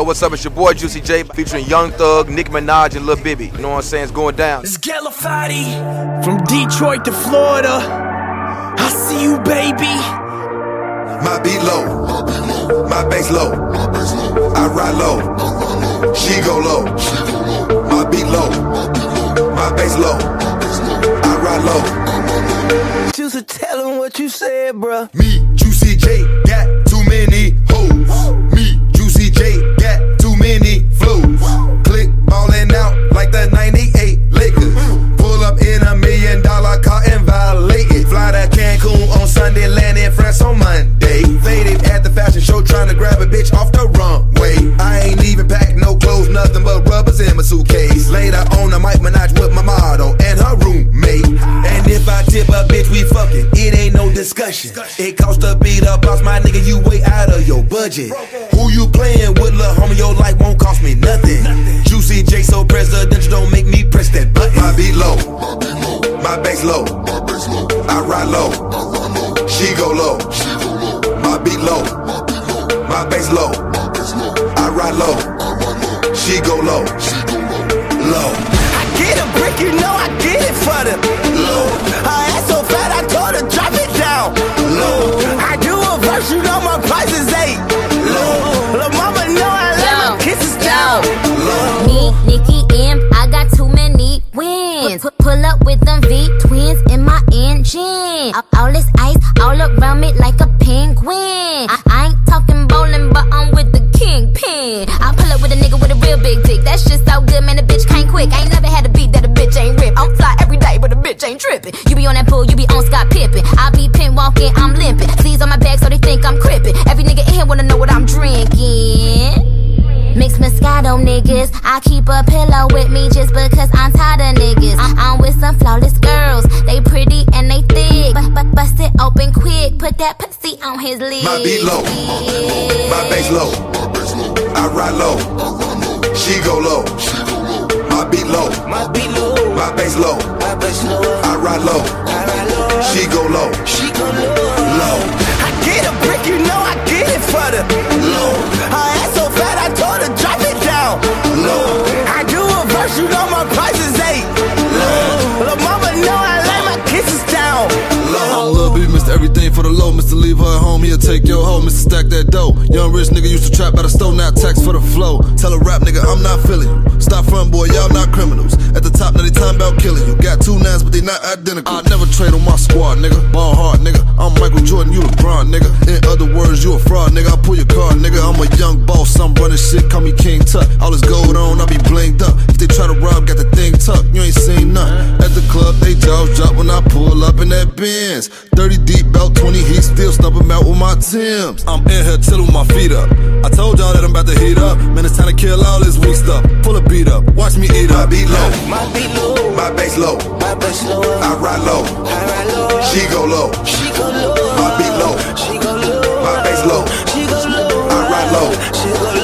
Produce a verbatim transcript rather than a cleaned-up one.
what's up? It's your boy Juicy J featuring Young Thug, Nicki Minaj, and Lil Bibby. You know what I'm saying? It's going down. It's Gelafati from Detroit to Florida. I see you, baby. My beat low, my bass low. I ride low, she go low. My beat low, my bass low. I ride low. Juicy, tell him what you said, bruh. Me, Juicy J, got too many hoes. Me, Juicy J, got too many flows. Click ballin' out like the ninety-eight Lakers. Pull up in a million dollar car and violate it. Fly to Cancun on Sunday, land in France on Monday. Faded at the fashion show trying to grab a bitch off the runway. I ain't even packed no clothes, nothing but rubbers in my suitcase. Later on I might Minaj with my model and her roommate. And if I tip a bitch, we fucking, it ain't no discussion. It cost to beat up boss, my nigga, you way out of your budget. Who you playing with, lil' homie, your life won't cost me nothing. Juicy J so presidential, don't make me press that button. My beat low, my bass low. I ride low, she go low. My beat low, my bass low. I ride low, she go low. Low. I get a brick, you know I get it for them. Low. Her ass so fat, I told her drop it down. Low. I do a verse, you know my price is eight. Low. Lil' mama know I let my kisses down. Low. Me, Nicki, M, I got too many wins. Pu- Pull up with them V twins in my engine. All, all this ice all around me like a penguin. I, I ain't talking bowling, but I'm with the kingpin. I pull up with a nigga with a real big dick. That's just so good, man. The bitch came quick. I ain't never had a beat that a bitch ain't rip. I'm fly every day, but a bitch ain't tripping. You be on that pool, you be on Scott Pippen. I be pin walking, I'm limping. Sleeves on my back, so they think I'm crippin'. Every nigga in here wanna know what I'm drinking. Mixed Moscato niggas, I keep a pillow with me just because I'm tired of niggas. I'm with some flawless girls, they pretty and they thick. But, but bust it open quick, put that pussy on his lid. My beat low, my bass low. I ride low, she go low. My beat low, My beat low, my bass low. my bass low. I ride low, I ride low, she go low. she go low. Low. I get a brick, you know I get it for them. Low. Her ass so fat, I told her drop it down. Low. I do a verse, you know my price is eight. Low. Lil' mama know I lay my kisses down. Low. Lil B, Mister Everything for the low, Mister Leave her at home, he'll take your hoe, Mister Stack that dough. Young rich nigga used to trap by the stove, now tax for the flow. Tell a rap nigga, I'm not feeling you. Stop front boy, y'all not criminals. At the top, now they time about killing you. Got two nines, but they not identical. I never trade on my squad, nigga. Ball hard, nigga. I'm Michael Jordan, you LeBron, nigga. In other words, you a fraud, nigga. I pull your card, nigga. I'm a young boss, I'm running shit, call me King Tut. All this gold on, I be blinged up. If they try to rob, got the thing tucked, you ain't seen nothing. At the club, they jaws drop when I pull up in that Benz. thirty deep, belt twenty heat, still stumping out with my Timbs. I'm in here chillin' with my feet up. I told y'all that I'm about to heat up. Man, it's time to kill all this weak stuff. Pull a beat up, watch me eat My up. beat low, My beat low, my bass low. my bass low. I ride low, I ride low, she go low. she go low. My beat low, She go low, my bass low. she go low. I ride low, She go low.